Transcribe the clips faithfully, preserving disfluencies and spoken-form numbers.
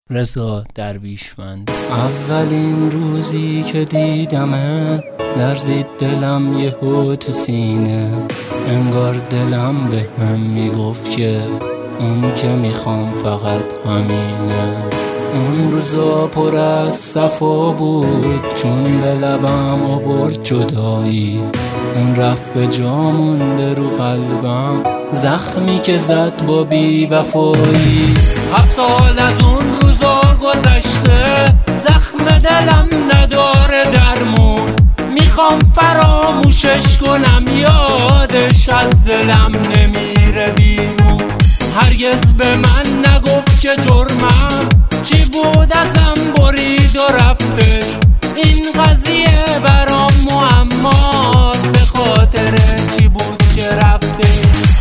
رضا درویشمند. اولین روزی که دیدمت لرزید دلم یهو تو سینه، انگار دلم به هم میگفت که اون که میخوام فقط همینه. اون روزا پر از صفا بود چون به لبم آورد جدایی، اون رفت به جا مونده رو قلبم زخمی که زد با بی وفایی. هفت سال از اون روزا گذشته، زخم دلم نداره درمون، میخوام فراموشش کنم یادش از دلم نمیره بیرون. هرگز به من نگفت که جرمم چی بود ازم برید و رفتش، این قضیه برام معماست به خاطر چی بود که رفتش.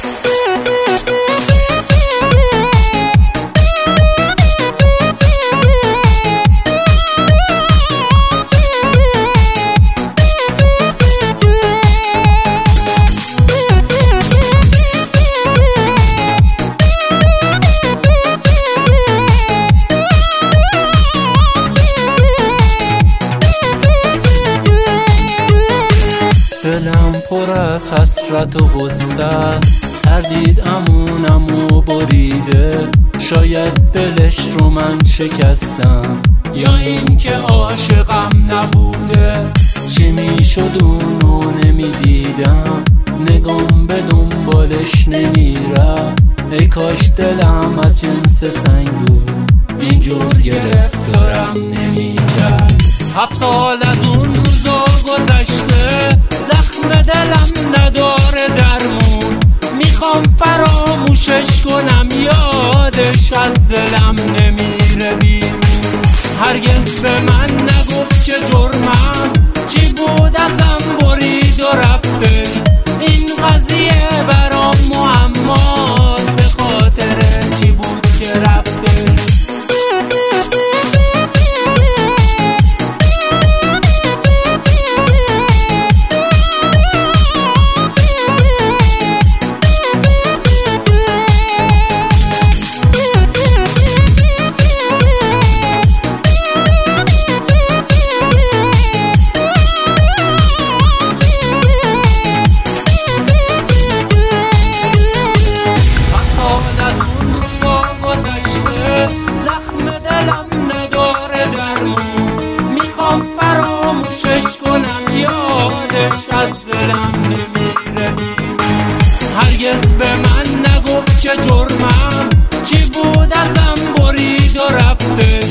دلم پر از حسرت و غصه است، تردید امونمو بریده، شاید دلش رو من شکستم یا این که عاشقم نبوده. چی میشد اونو نمیدیدم، نگام به دنبالش نمیرفت، ای کاش دلم از جنس سنگ بود اینجور گرفتارم نمیکرد. هفت سال از اون روزا گذشته، زخم دلم نداره درمون، میخوام فراموشش کنم یادش از دلم نمیره بیرون. هرگز به من نگفت که جرمم چی بود ازم برید و رفتش، این قضیه برام معماست به خاطر چی بود که رفتش. یادش از دلم نمیره بیرون. هرگز به من نگفت که جرمم چی بود ازم برید و رفته،